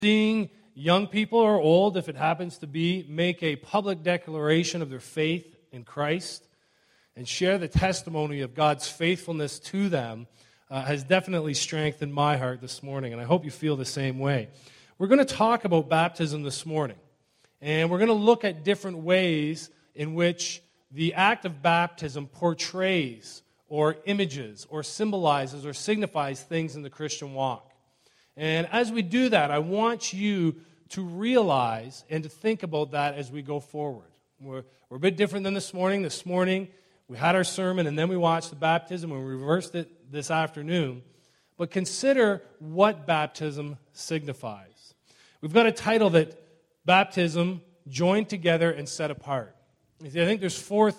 Seeing young people or old, if it happens to be, make a public declaration of their faith in Christ and share the testimony of God's faithfulness to them has definitely strengthened my heart this morning, and I hope you feel the same way. We're going to talk about baptism this morning, and we're going to look at different ways in which the act of baptism portrays or images or symbolizes or signifies things in the Christian walk. And as we do that, I want you to realize and to think about that as we go forward. We're a bit different than this morning. This morning, we had our sermon, and then we watched the baptism, and we reversed it this afternoon. But consider what baptism signifies. We've got a title that baptism, joined together and set apart. I think there's four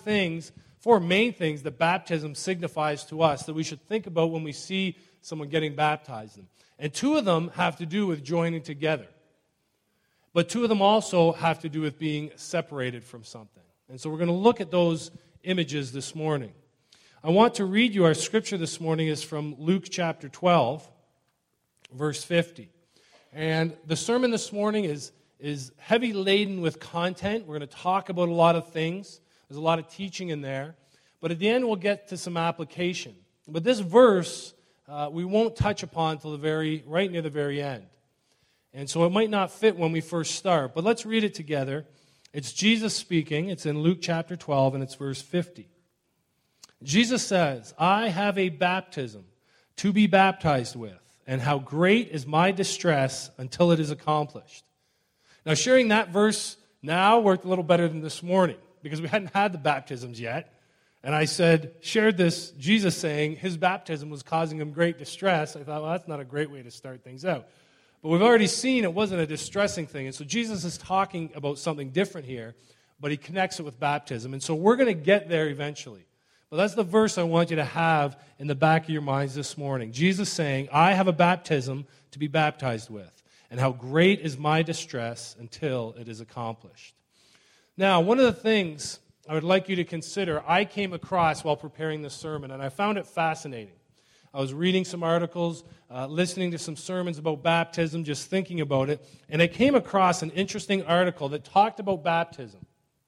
main things that baptism signifies to us that we should think about when we see someone getting baptized. And two of them have to do with joining together. But two of them also have to do with being separated from something. And so we're going to look at those images this morning. I want to read you our scripture this morning is from Luke chapter 12, verse 50. And the sermon this morning is heavy laden with content. We're going to talk about a lot of things. There's a lot of teaching in there. But at the end, we'll get to some application. But this verse, we won't touch upon until right near the very end. And so it might not fit when we first start. But let's read it together. It's Jesus speaking. It's in Luke chapter 12, and it's verse 50. Jesus says, "I have a baptism to be baptized with, and how great is my distress until it is accomplished." Now, sharing that verse now worked a little better than this morning, because we hadn't had the baptisms yet. And I shared this, Jesus saying his baptism was causing him great distress. I thought, well, that's not a great way to start things out. But we've already seen it wasn't a distressing thing. And so Jesus is talking about something different here, but he connects it with baptism. And so we're going to get there eventually. But that's the verse I want you to have in the back of your minds this morning. Jesus saying, "I have a baptism to be baptized with, and how great is my distress until it is accomplished." Now, one of the things I would like you to consider, I came across while preparing this sermon, and I found it fascinating. I was reading some articles, listening to some sermons about baptism, just thinking about it, and I came across an interesting article that talked about baptism.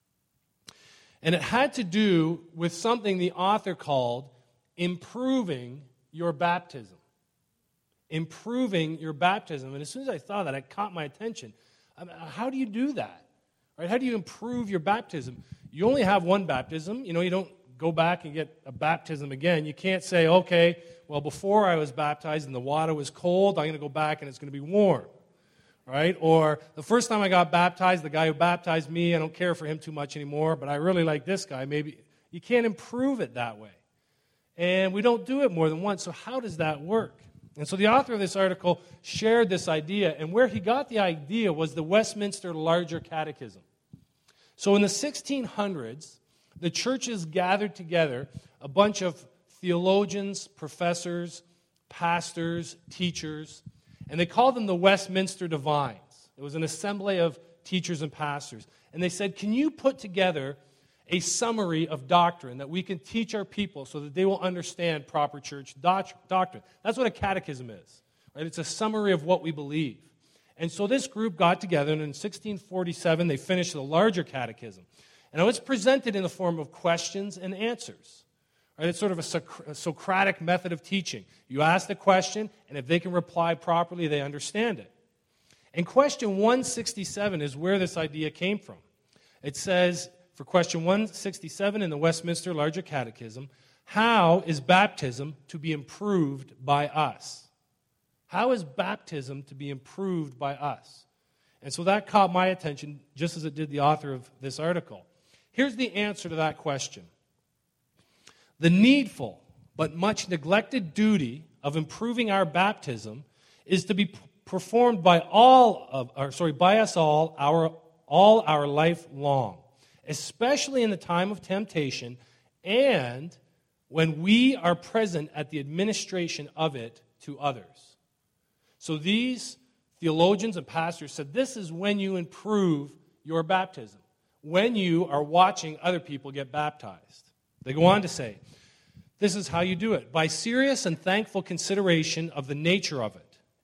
And it had to do with something the author called improving your baptism. Improving your baptism. And as soon as I saw that, it caught my attention. How do you do that? Right? How do you improve your baptism? You only have one baptism. You don't go back and get a baptism again. You can't say, okay, well, before I was baptized and the water was cold, I'm going to go back and it's going to be warm. Right? Or the first time I got baptized, the guy who baptized me, I don't care for him too much anymore, but I really like this guy. Maybe you can't improve it that way. And we don't do it more than once, so how does that work? And so the author of this article shared this idea, and where he got the idea was the Westminster Larger Catechism. So in the 1600s, the churches gathered together a bunch of theologians, professors, pastors, teachers, and they called them the Westminster Divines. It was an assembly of teachers and pastors. And they said, can you put together a summary of doctrine that we can teach our people so that they will understand proper church doctrine? That's what a catechism is. Right? It's a summary of what we believe. And so this group got together, and in 1647, they finished the Larger Catechism. And it was presented in the form of questions and answers. Right? It's sort of a Socratic method of teaching. You ask the question, and if they can reply properly, they understand it. And question 167 is where this idea came from. It says, for question 167 in the Westminster Larger Catechism, how is baptism to be improved by us? How is baptism to be improved by us? And so that caught my attention, just as it did the author of this article. Here's the answer to that question. The needful but much neglected duty of improving our baptism is to be performed by us all our life long, especially in the time of temptation and when we are present at the administration of it to others. So these theologians and pastors said this is when you improve your baptism, when you are watching other people get baptized. They go on to say, this is how you do it, by serious and thankful consideration of the nature of it,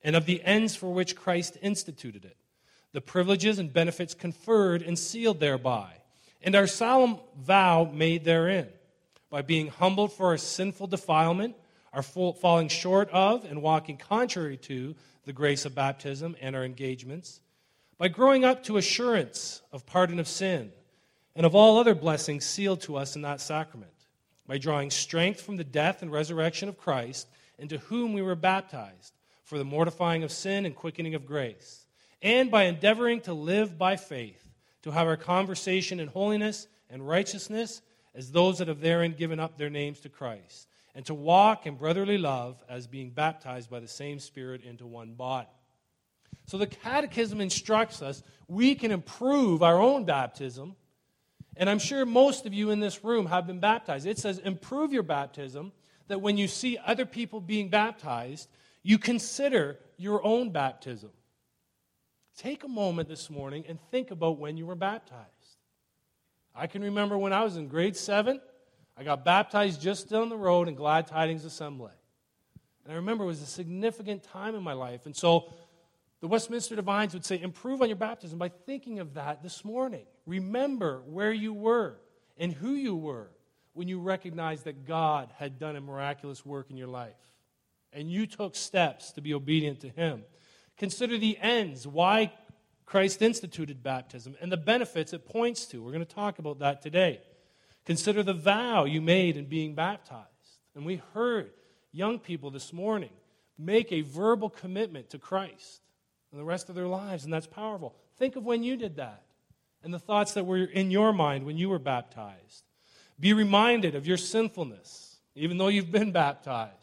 and of the ends for which Christ instituted it, the privileges and benefits conferred and sealed thereby, and our solemn vow made therein, by being humbled for our sinful defilement, our falling short of and walking contrary to the grace of baptism and our engagements, by growing up to assurance of pardon of sin, and of all other blessings sealed to us in that sacrament, by drawing strength from the death and resurrection of Christ, into whom we were baptized, for the mortifying of sin and quickening of grace, and by endeavoring to live by faith, to have our conversation in holiness and righteousness as those that have therein given up their names to Christ, and to walk in brotherly love as being baptized by the same Spirit into one body. So the Catechism instructs us we can improve our own baptism, and I'm sure most of you in this room have been baptized. It says improve your baptism, that when you see other people being baptized, you consider your own baptism. Take a moment this morning and think about when you were baptized. I can remember when I was in grade 7, I got baptized just down the road in Glad Tidings Assembly. And I remember it was a significant time in my life. And so the Westminster Divines would say, improve on your baptism by thinking of that this morning. Remember where you were and who you were when you recognized that God had done a miraculous work in your life. And you took steps to be obedient to Him. Consider the ends, why Christ instituted baptism, and the benefits it points to. We're going to talk about that today. Consider the vow you made in being baptized. And we heard young people this morning make a verbal commitment to Christ and the rest of their lives, and that's powerful. Think of when you did that and the thoughts that were in your mind when you were baptized. Be reminded of your sinfulness, even though you've been baptized.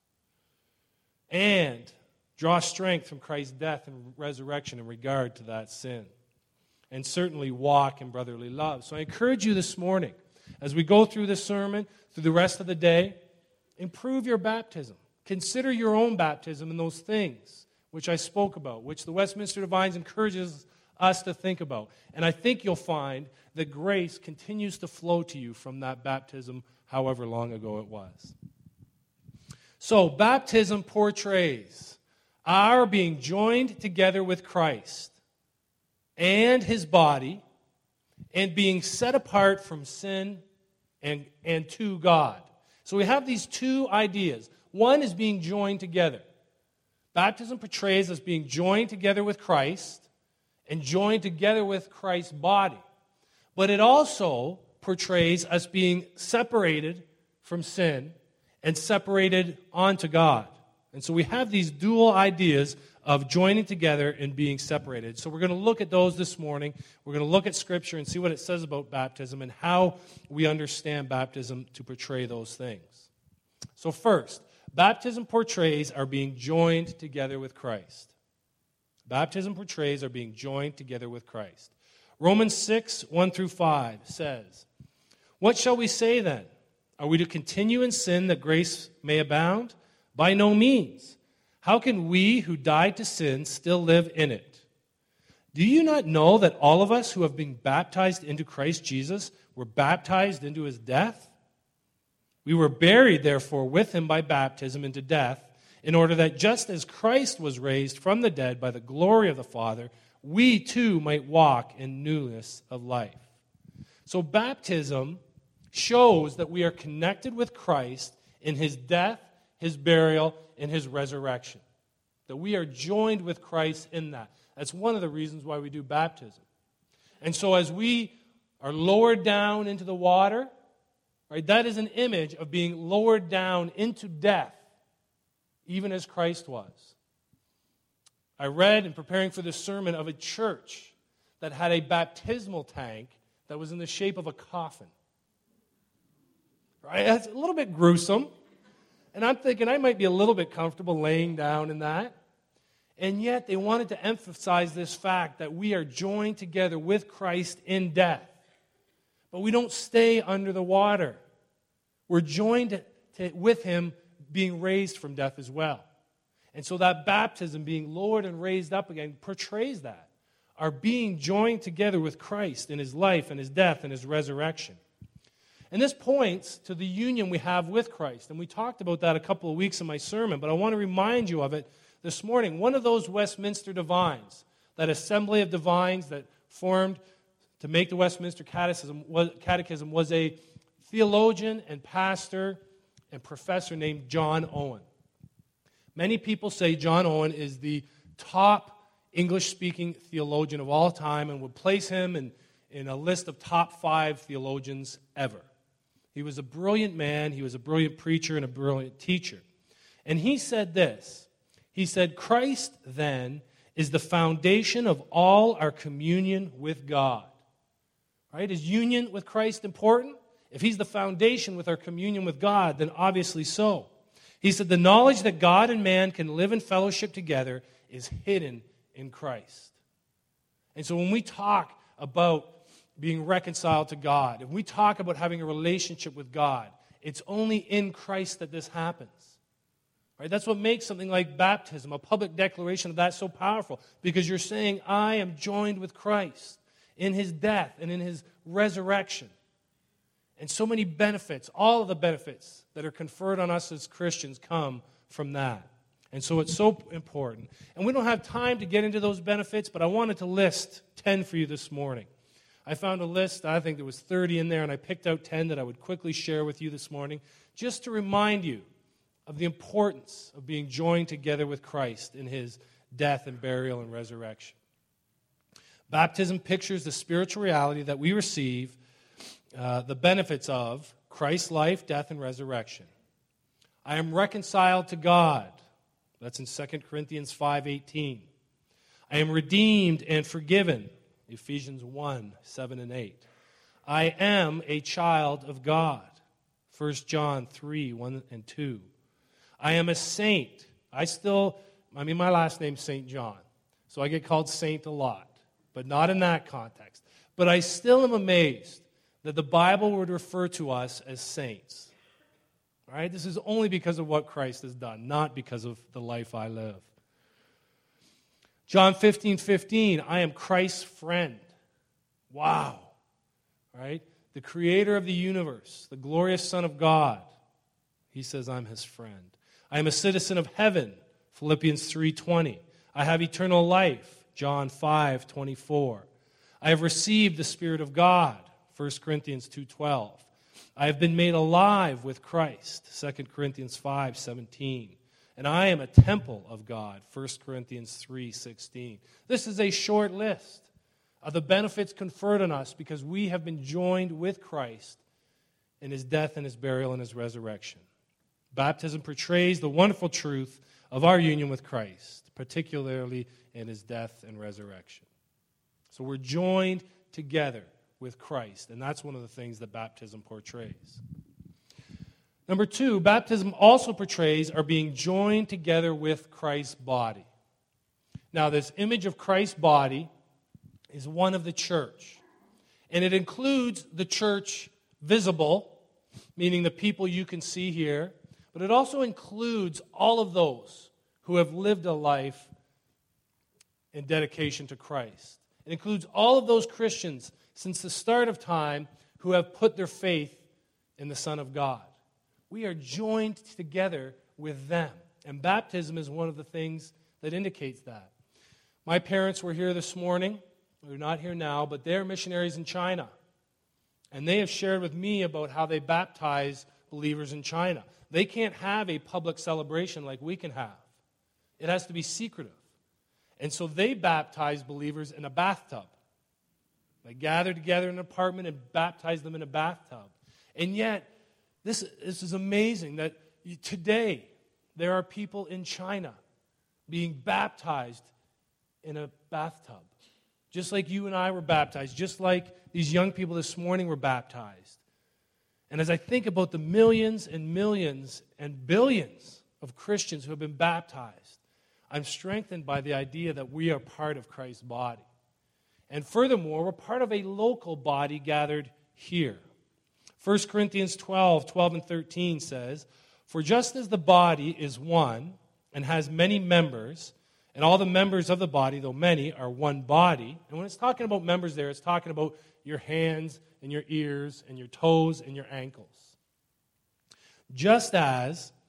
And draw strength from Christ's death and resurrection in regard to that sin. And certainly walk in brotherly love. So I encourage you this morning, as we go through this sermon, through the rest of the day, improve your baptism. Consider your own baptism and those things which I spoke about, which the Westminster Divines encourages us to think about. And I think you'll find that grace continues to flow to you from that baptism, however long ago it was. So, baptism portrays our being joined together with Christ and His body and being set apart from sin and to God. So we have these two ideas. One is being joined together. Baptism portrays us being joined together with Christ and joined together with Christ's body. But it also portrays us being separated from sin and separated onto God. And so we have these dual ideas of joining together and being separated. So we're going to look at those this morning. We're going to look at Scripture and see what it says about baptism and how we understand baptism to portray those things. So first, baptism portrays our being joined together with Christ. Baptism portrays our being joined together with Christ. Romans 6, 1 through 5 says, "What shall we say then? Are we to continue in sin that grace may abound? By no means. How can we who died to sin still live in it? Do you not know that all of us who have been baptized into Christ Jesus were baptized into His death? We were buried, therefore, with Him by baptism into death, in order that just as Christ was raised from the dead by the glory of the Father, we too might walk in newness of life." So baptism shows that we are connected with Christ in His death, His burial, and His resurrection. That we are joined with Christ in that. That's one of the reasons why we do baptism. And so as we are lowered down into the water, right, that is an image of being lowered down into death, even as Christ was. I read in preparing for this sermon of a church that had a baptismal tank that was in the shape of a coffin. Right? That's a little bit gruesome. And I'm thinking I might be a little bit comfortable laying down in that. And yet they wanted to emphasize this fact that we are joined together with Christ in death. But we don't stay under the water. We're joined with Him being raised from death as well. And so that baptism, being lowered and raised up again, portrays that. Our being joined together with Christ in His life and His death and His resurrection. And this points to the union we have with Christ. And we talked about that a couple of weeks in my sermon, but I want to remind you of it this morning. One of those Westminster divines, that assembly of divines that formed to make the Westminster Catechism, was a theologian and pastor and professor named John Owen. Many people say John Owen is the top English-speaking theologian of all time and would place him in a list of top 5 theologians ever. He was a brilliant man, he was a brilliant preacher and a brilliant teacher. And he said this, he said, Christ, then, is the foundation of all our communion with God. Right? Is union with Christ important? If he's the foundation with our communion with God, then obviously so. He said, the knowledge that God and man can live in fellowship together is hidden in Christ. And so when we talk about being reconciled to God, if we talk about having a relationship with God, it's only in Christ that this happens. Right? That's what makes something like baptism, a public declaration of that, so powerful. Because you're saying, I am joined with Christ in his death and in his resurrection. And so many benefits, all of the benefits that are conferred on us as Christians come from that. And so it's so important. And we don't have time to get into those benefits, but I wanted to list 10 for you this morning. I found a list, I think there was 30 in there, and I picked out 10 that I would quickly share with you this morning, just to remind you of the importance of being joined together with Christ in his death and burial and resurrection. Baptism pictures the spiritual reality that we receive, the benefits of Christ's life, death, and resurrection. I am reconciled to God. That's in 2 Corinthians 5:18. I am redeemed and forgiven. Ephesians 1, 7 and 8. I am a child of God. 1 John 3, 1 and 2. I am a saint. My last name's St. John, so I get called saint a lot, but not in that context. But I still am amazed that the Bible would refer to us as saints. All right? This is only because of what Christ has done, not because of the life I live. John 15:15, I am Christ's friend. Wow. Right? The creator of the universe, the glorious Son of God. He says, I'm his friend. I am a citizen of heaven. Philippians 3:20. I have eternal life. John 5:24. I have received the Spirit of God. 1 Corinthians 2:12. I have been made alive with Christ. 2 Corinthians 5:17. And I am a temple of God, 1 Corinthians 3:16. This is a short list of the benefits conferred on us because we have been joined with Christ in his death and his burial and his resurrection. Baptism portrays the wonderful truth of our union with Christ, particularly in his death and resurrection. So we're joined together with Christ, and that's one of the things that baptism portrays. Number 2, baptism also portrays our being joined together with Christ's body. Now, this image of Christ's body is one of the church. And it includes the church visible, meaning the people you can see here, but it also includes all of those who have lived a life in dedication to Christ. It includes all of those Christians since the start of time who have put their faith in the Son of God. We are joined together with them. And baptism is one of the things that indicates that. My parents were here this morning. They're not here now, but they're missionaries in China. And they have shared with me about how they baptize believers in China. They can't have a public celebration like we can have. It has to be secretive. And so they baptize believers in a bathtub. They gather together in an apartment and baptize them in a bathtub. And yet, this is amazing that today there are people in China being baptized in a bathtub. Just like you and I were baptized, just like these young people this morning were baptized. And as I think about the millions and millions and billions of Christians who have been baptized, I'm strengthened by the idea that we are part of Christ's body. And furthermore, we're part of a local body gathered here. 1 Corinthians 12 and 13 says, For just as the body is one and has many members, and all the members of the body, though many, are one body. And when it's talking about members there, it's talking about your hands and your ears and your toes and your ankles. Just as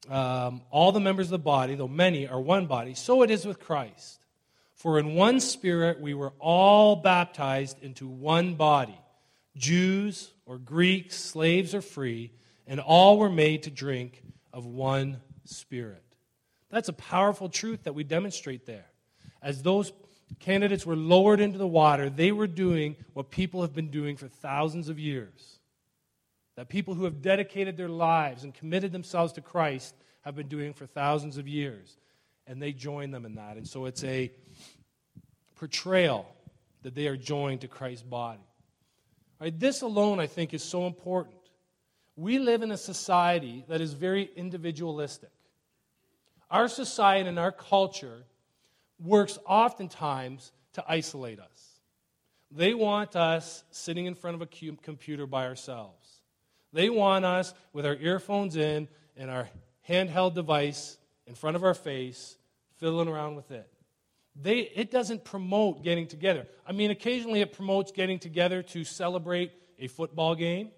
all the members of the body, though many, are one body, so it is with Christ. For in one Spirit we were all baptized into one body, Jews or Greeks, slaves or free, and all were made to drink of one Spirit. That's a powerful truth that we demonstrate there. As those candidates were lowered into the water, they were doing what people have been doing for thousands of years. That people who have dedicated their lives and committed themselves to Christ have been doing for thousands of years. And they join them in that. And so it's a portrayal that they are joined to Christ's body. Right, this alone, I think, is so important. We live in a society that is very individualistic. Our society and our culture works oftentimes to isolate us. They want us sitting in front of a computer by ourselves. They want us with our earphones in and our handheld device in front of our face, fiddling around with it. It doesn't promote getting together. I mean, occasionally it promotes getting together to celebrate a football game,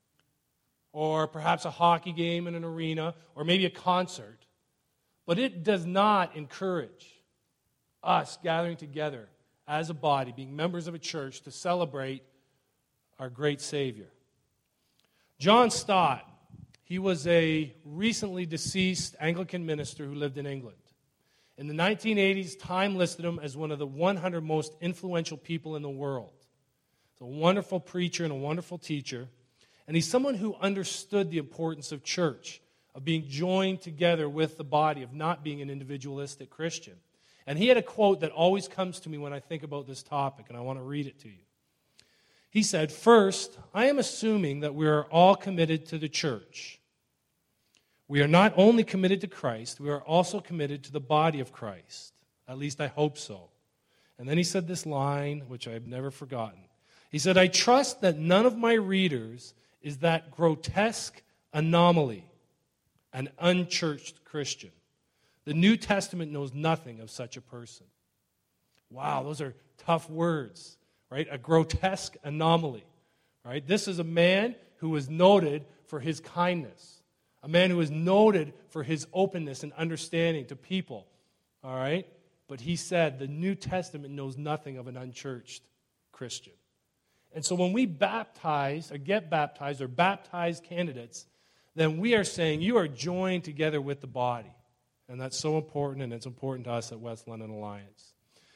or perhaps a hockey game in an arena, or maybe a concert. But it does not encourage us gathering together as a body, being members of a church, to celebrate our great Savior. John Stott, he was a recently deceased Anglican minister who lived in England. In the 1980s, Time listed him as one of the 100 most influential people in the world. He's a wonderful preacher and a wonderful teacher. And he's someone who understood the importance of church, of being joined together with the body, of not being an individualistic Christian. And he had a quote that always comes to me when I think about this topic, and I want to read it to you. He said, "First, I am assuming that we are all committed to the church. We are not only committed to Christ, we are also committed to the body of Christ. At least I hope so." And then he said this line, which I've never forgotten. He said, "I trust that none of my readers is that grotesque anomaly, an unchurched Christian. The New Testament knows nothing of such a person." Wow, those are tough words, right? A grotesque anomaly, right? This is a man who was noted for his kindness. A man who is noted for his openness and understanding to people, all right? But he said the New Testament knows nothing of an unchurched Christian. And so when we baptize or get baptized or baptize candidates, then we are saying you are joined together with the body. And that's so important, and it's important to us at West London Alliance.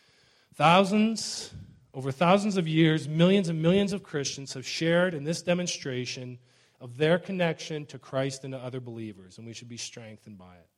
Over thousands of years, millions and millions of Christians have shared in this demonstration of their connection to Christ and to other believers, and we should be strengthened by it.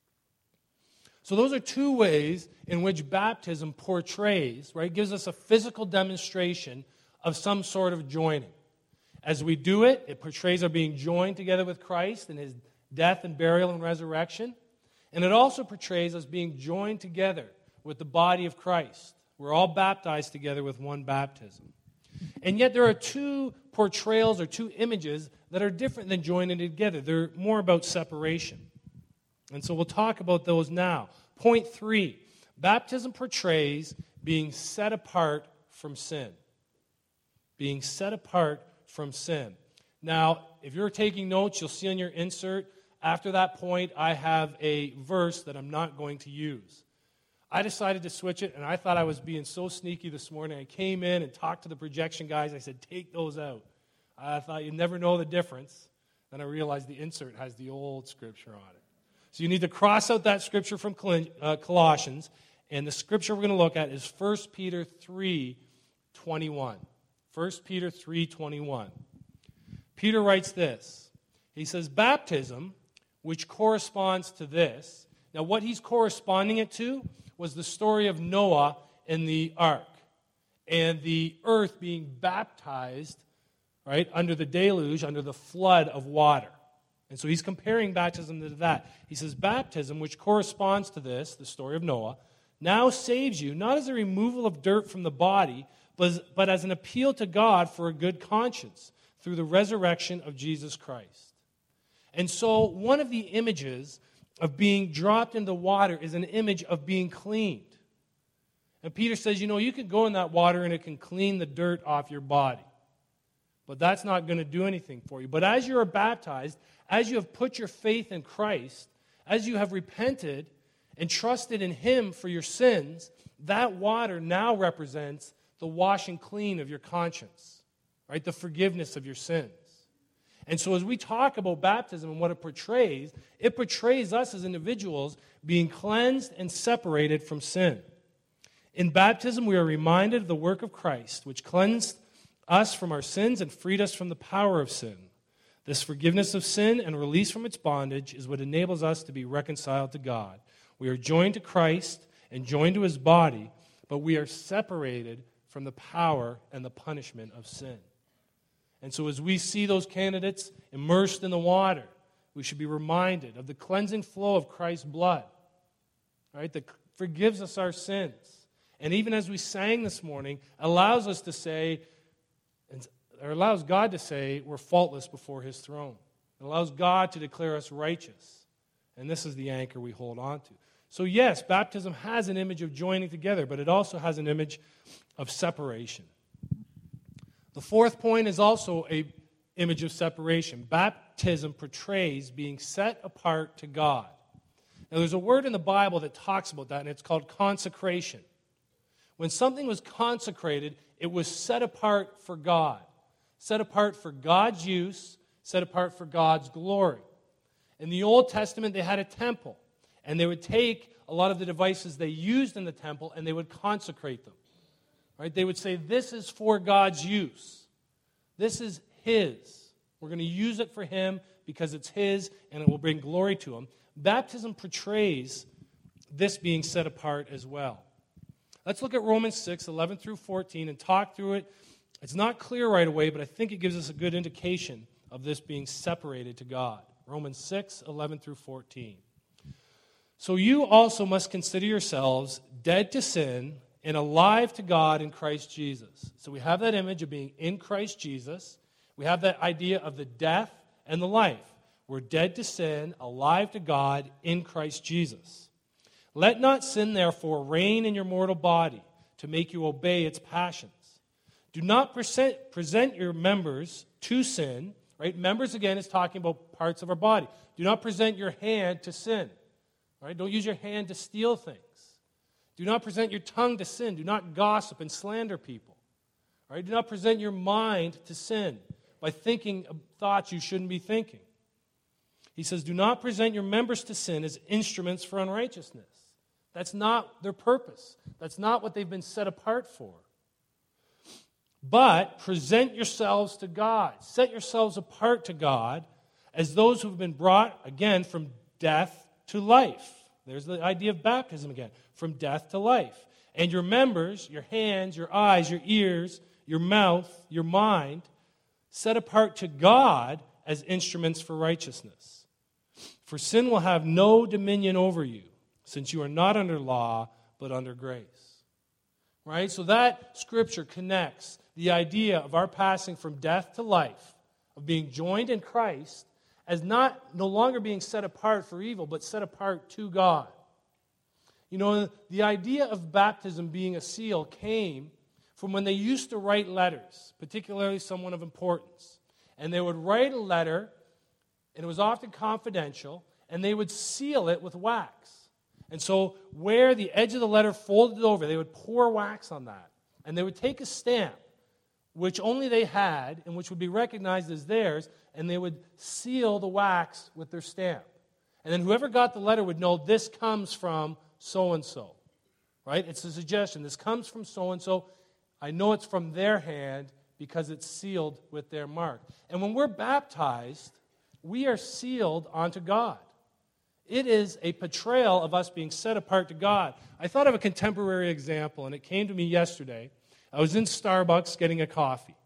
So those are two ways in which baptism portrays, right, gives us a physical demonstration of some sort of joining. As we do it, it portrays our being joined together with Christ in his death and burial and resurrection, and it also portrays us being joined together with the body of Christ. We're all baptized together with one baptism. And yet there are two portrayals or two images that are different than joining together. They're more about separation. And so we'll talk about those now. Point 3, baptism portrays being set apart from sin. Being set apart from sin. Now, if you're taking notes, you'll see on your insert, after that point, I have a verse that I'm not going to use. I decided to switch it, and I thought I was being so sneaky this morning. I came in and talked to the projection guys. I said, take those out. I thought you'd never know the difference. Then I realized the insert has the old scripture on it. So you need to cross out that scripture from Colossians, and the scripture we're going to look at is 1 Peter 3:21. 1 Peter 3:21. Peter writes this. He says, baptism, which corresponds to this. Now, what he's corresponding it to was the story of Noah and the ark and the earth being baptized, right, under the deluge, under the flood of water. And so he's comparing baptism to that. He says, baptism, which corresponds to this, the story of Noah, now saves you, not as a removal of dirt from the body, but as an appeal to God for a good conscience through the resurrection of Jesus Christ. And so one of the images of being dropped into the water is an image of being cleaned. And Peter says, you can go in that water and it can clean the dirt off your body. But that's not going to do anything for you. But as you are baptized, as you have put your faith in Christ, as you have repented and trusted in Him for your sins, that water now represents the washing clean of your conscience, right? The forgiveness of your sins. And so as we talk about baptism and what it portrays us as individuals being cleansed and separated from sin. In baptism, we are reminded of the work of Christ, which cleansed us from our sins and freed us from the power of sin. This forgiveness of sin and release from its bondage is what enables us to be reconciled to God. We are joined to Christ and joined to His body, but we are separated from the power and the punishment of sin. And so as we see those candidates immersed in the water, we should be reminded of the cleansing flow of Christ's blood, right, that forgives us our sins. And even as we sang this morning, allows us to say, or allows God to say, we're faultless before His throne. It allows God to declare us righteous. And this is the anchor we hold on to. So yes, baptism has an image of joining together, but it also has an image of separation. The fourth point is also an image of separation. Baptism portrays being set apart to God. Now there's a word in the Bible that talks about that, and it's called consecration. When something was consecrated, it was set apart for God. Set apart for God's use, set apart for God's glory. In the Old Testament, they had a temple, and they would take a lot of the devices they used in the temple, and they would consecrate them. Right? They would say, this is for God's use. This is His. We're going to use it for Him because it's His, and it will bring glory to Him. Baptism portrays this being set apart as well. Let's look at Romans 6, 11 through 14, and talk through it. It's not clear right away, but I think it gives us a good indication of this being separated to God. Romans 6, 11 through 14. So you also must consider yourselves dead to sin and alive to God in Christ Jesus. So we have that image of being in Christ Jesus. We have that idea of the death and the life. We're dead to sin, alive to God in Christ Jesus. Let not sin, therefore, reign in your mortal body to make you obey its passions. Do not present your members to sin. Right? Members, again, is talking about parts of our body. Do not present your hand to sin. Right? Don't use your hand to steal things. Do not present your tongue to sin. Do not gossip and slander people. Right? Do not present your mind to sin by thinking thoughts you shouldn't be thinking. He says, do not present your members to sin as instruments for unrighteousness. That's not their purpose. That's not what they've been set apart for. But present yourselves to God. Set yourselves apart to God as those who have been brought, again, from death to life. There's the idea of baptism again, from death to life. And your members, your hands, your eyes, your ears, your mouth, your mind, set apart to God as instruments for righteousness. For sin will have no dominion over you, since you are not under law, but under grace. Right? So that scripture connects the idea of our passing from death to life, of being joined in Christ, as no longer being set apart for evil, but set apart to God. You know, the idea of baptism being a seal came from when they used to write letters, particularly someone of importance. And they would write a letter, and it was often confidential, and they would seal it with wax. And so where the edge of the letter folded over, they would pour wax on that. And they would take a stamp, which only they had, and which would be recognized as theirs, and they would seal the wax with their stamp. And then whoever got the letter would know this comes from so-and-so. Right? It's a suggestion. This comes from so-and-so. I know it's from their hand because it's sealed with their mark. And when we're baptized, we are sealed onto God. It is a portrayal of us being set apart to God. I thought of a contemporary example, and it came to me yesterday. I was in Starbucks getting a coffee.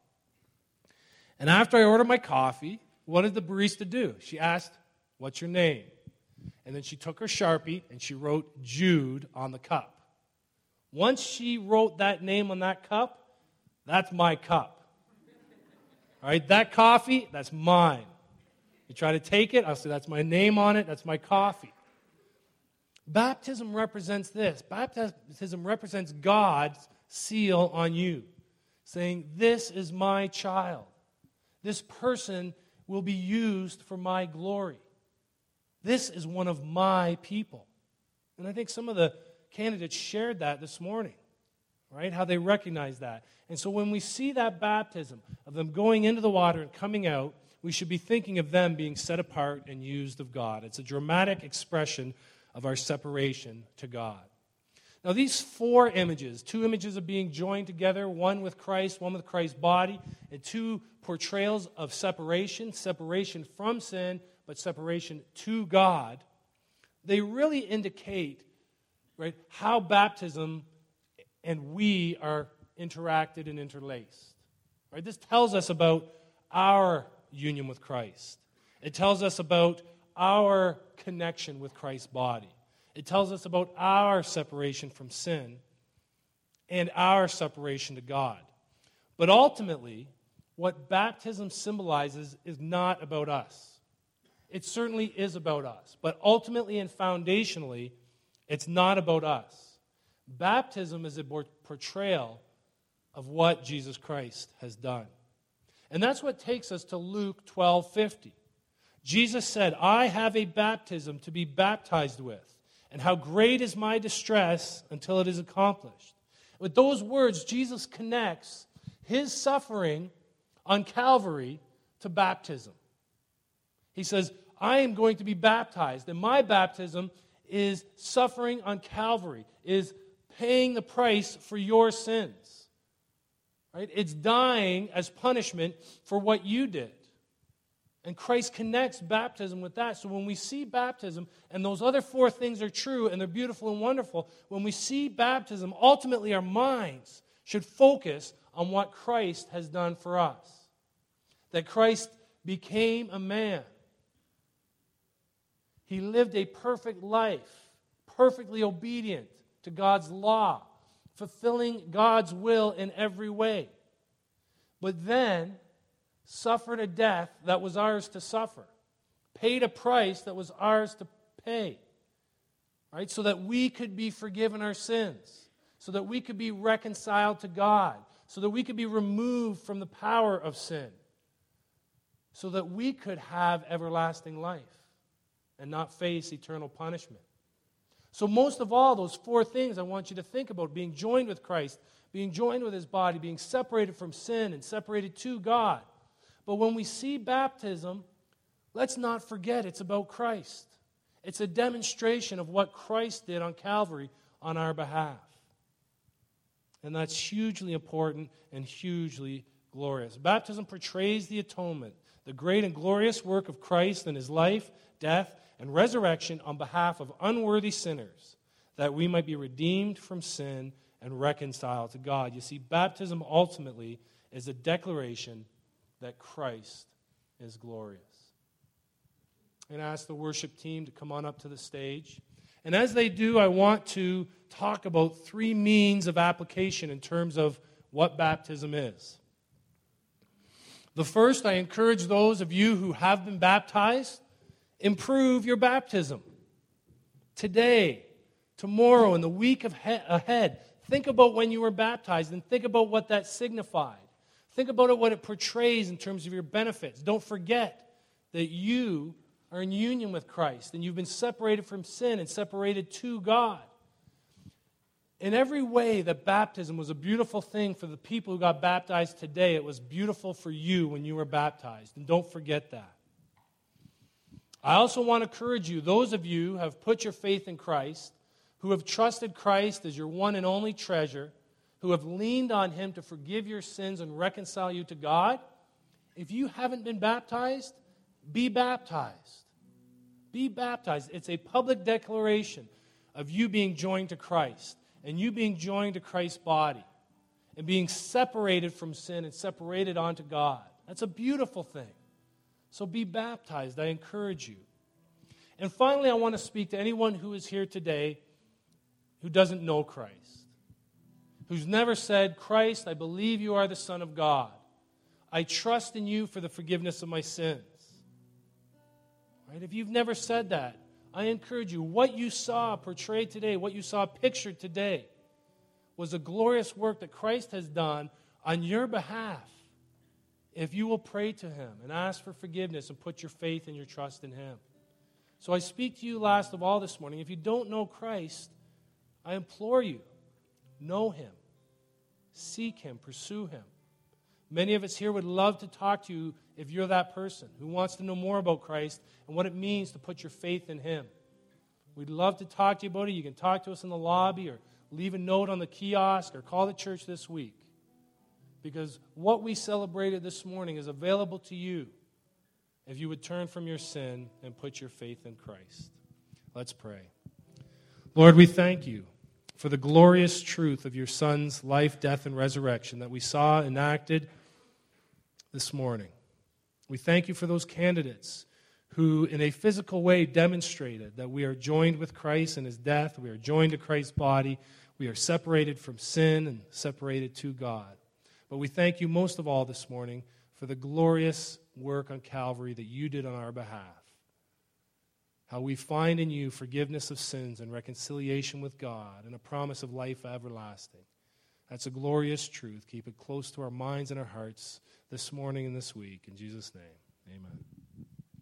And after I ordered my coffee, what did the barista do? She asked, "What's your name?" And then she took her Sharpie and she wrote Jude on the cup. Once she wrote that name on that cup, that's my cup. All right, that coffee, that's mine. You try to take it, I'll say that's my name on it, that's my coffee. Baptism represents this. Baptism represents God's seal on you, saying, this is my child. This person will be used for my glory. This is one of my people. And I think some of the candidates shared that this morning, right? How they recognize that. And so when we see that baptism of them going into the water and coming out, we should be thinking of them being set apart and used of God. It's a dramatic expression of our separation to God. Now, these four images, two images of being joined together, one with Christ, one with Christ's body, and two portrayals of separation, separation from sin, but separation to God, they really indicate, right, how baptism and we are interacted and interlaced. Right? This tells us about our union with Christ. It tells us about our connection with Christ's body. It tells us about our separation from sin and our separation to God. But ultimately, what baptism symbolizes is not about us. It certainly is about us. But ultimately and foundationally, it's not about us. Baptism is a portrayal of what Jesus Christ has done. And that's what takes us to Luke 12:50. Jesus said, I have a baptism to be baptized with, and how great is my distress until it is accomplished. With those words, Jesus connects his suffering on Calvary to baptism. He says, I am going to be baptized, and my baptism is suffering on Calvary, is paying the price for your sins. Right? It's dying as punishment for what you did. And Christ connects baptism with that. So when we see baptism, and those other four things are true, and they're beautiful and wonderful, when we see baptism, ultimately our minds should focus on what Christ has done for us. That Christ became a man. He lived a perfect life, perfectly obedient to God's law, fulfilling God's will in every way. But then suffered a death that was ours to suffer, paid a price that was ours to pay, right? So that we could be forgiven our sins, so that we could be reconciled to God, so that we could be removed from the power of sin, so that we could have everlasting life and not face eternal punishment. So most of all, those four things I want you to think about: being joined with Christ, being joined with his body, being separated from sin and separated to God. But when we see baptism, let's not forget it's about Christ. It's a demonstration of what Christ did on Calvary on our behalf. And that's hugely important and hugely glorious. Baptism portrays the atonement, the great and glorious work of Christ in his life, death, and resurrection on behalf of unworthy sinners, that we might be redeemed from sin and reconciled to God. You see, baptism ultimately is a declaration that Christ is glorious. And I ask the worship team to come on up to the stage. And as they do, I want to talk about three means of application in terms of what baptism is. The first, I encourage those of you who have been baptized, improve your baptism. Today, tomorrow, and the week ahead, think about when you were baptized and think about what that signified. Think about what it portrays in terms of your benefits. Don't forget that you are in union with Christ and you've been separated from sin and separated to God. In every way that baptism was a beautiful thing for the people who got baptized today, it was beautiful for you when you were baptized. And don't forget that. I also want to encourage you, those of you who have put your faith in Christ, who have trusted Christ as your one and only treasure, who have leaned on him to forgive your sins and reconcile you to God, if you haven't been baptized, be baptized. Be baptized. It's a public declaration of you being joined to Christ and you being joined to Christ's body and being separated from sin and separated onto God. That's a beautiful thing. So be baptized. I encourage you. And finally, I want to speak to anyone who is here today who doesn't know Christ, who's never said, Christ, I believe you are the Son of God. I trust in you for the forgiveness of my sins. Right? If you've never said that, I encourage you, what you saw portrayed today, what you saw pictured today, was a glorious work that Christ has done on your behalf. If you will pray to him and ask for forgiveness and put your faith and your trust in him. So I speak to you last of all this morning. If you don't know Christ, I implore you, know him, seek him, pursue him. Many of us here would love to talk to you if you're that person who wants to know more about Christ and what it means to put your faith in him. We'd love to talk to you about it. You can talk to us in the lobby or leave a note on the kiosk or call the church this week. Because what we celebrated this morning is available to you if you would turn from your sin and put your faith in Christ. Let's pray. Lord, we thank you for the glorious truth of your Son's life, death, and resurrection that we saw enacted this morning. We thank you for those candidates who, in a physical way, demonstrated that we are joined with Christ in his death, we are joined to Christ's body, we are separated from sin and separated to God. But we thank you most of all this morning for the glorious work on Calvary that you did on our behalf. How we find in you forgiveness of sins and reconciliation with God and a promise of life everlasting. That's a glorious truth. Keep it close to our minds and our hearts this morning and this week. In Jesus' name, amen.